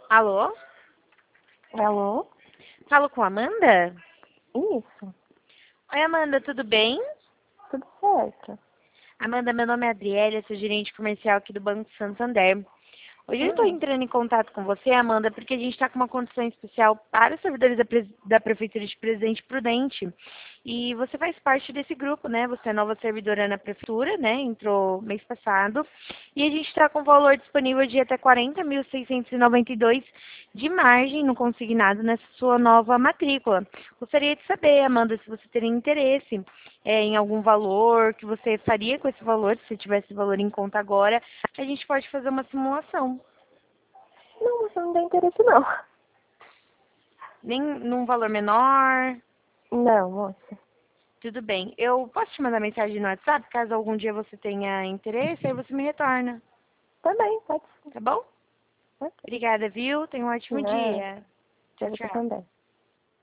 Alô? Alô? Falo com a Amanda? Isso, Oi, Amanda, tudo bem? tudo certo. Amanda, meu nome é Adriele, sou gerente comercial aqui do Banco Santander. Hoje eu estou Hum, entrando em contato com você, Amanda, porque a gente está com uma condição especial para os servidores da Prefeitura de Presidente Prudente. E você faz parte desse grupo, né? Você é nova servidora na Prefeitura, né? Entrou mês passado. E a gente está com valor disponível de até 40.692 de margem no consignado nessa sua nova matrícula. Gostaria de saber, Amanda, se você teria interesse em algum valor, que você faria com esse valor, se tivesse esse valor em conta agora, a gente pode fazer uma simulação. não, você não tem interesse não. Nem num valor menor. Não, moça. Tudo bem. Eu posso te mandar mensagem no WhatsApp, caso algum dia você tenha interesse, aí você me retorna. Também, pode sim. Tá bom? Ok. Obrigada, viu? Tenha um ótimo Não, dia. pra Tchau, você tchau. também.